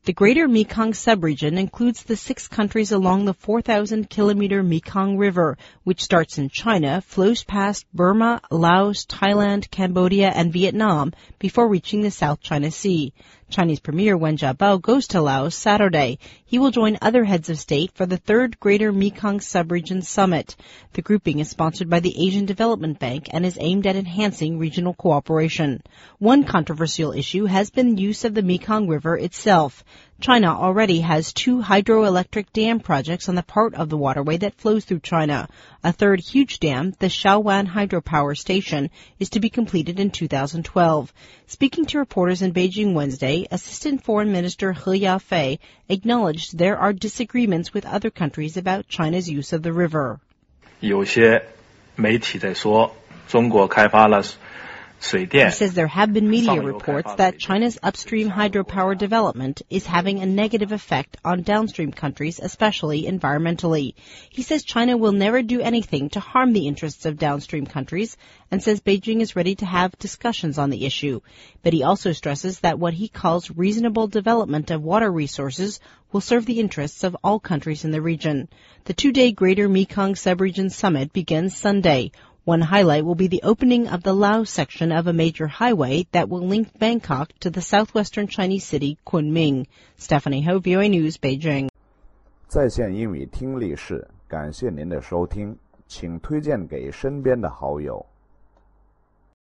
The Greater Mekong Subregion includes the 6 countries along the 4,000-kilometer Mekong River, which starts in China, flows past Burma, Laos, Thailand, Cambodia, and Vietnam before reaching the South China Sea. Chinese Premier Wen Jiabao goes to Laos Saturday. He will join other heads of state for the 3rd Greater Mekong Subregion Summit. The grouping is sponsored by the Asian Development Bank and is aimed at enhancing regional cooperation. One controversial issue has been use of the Mekong River itself. China already has 2 hydroelectric dam projects on the part of the waterway that flows through China. A third huge dam, the Shaowan Hydropower Station, is to be completed in 2012. Speaking to reporters in Beijing Wednesday, Assistant Foreign Minister He Yafei acknowledged there are disagreements with other countries about China's use of the river. 有些媒体在说中国开发了 He says there have been media reports that China's upstream hydropower development is having a negative effect on downstream countries, especially environmentally. He says China will never do anything to harm the interests of downstream countries and says Beijing is ready to have discussions on the issue. But he also stresses that what he calls reasonable development of water resources will serve the interests of all countries in the region. The 2-day Greater Mekong Subregion Summit begins Sunday. One highlight will be the opening of the Laos section of a major highway that will link Bangkok to the southwestern Chinese city Kunming. Stephanie Ho, VOA News, Beijing. 在线英语听力室，感谢您的收听，请推荐给身边的好友。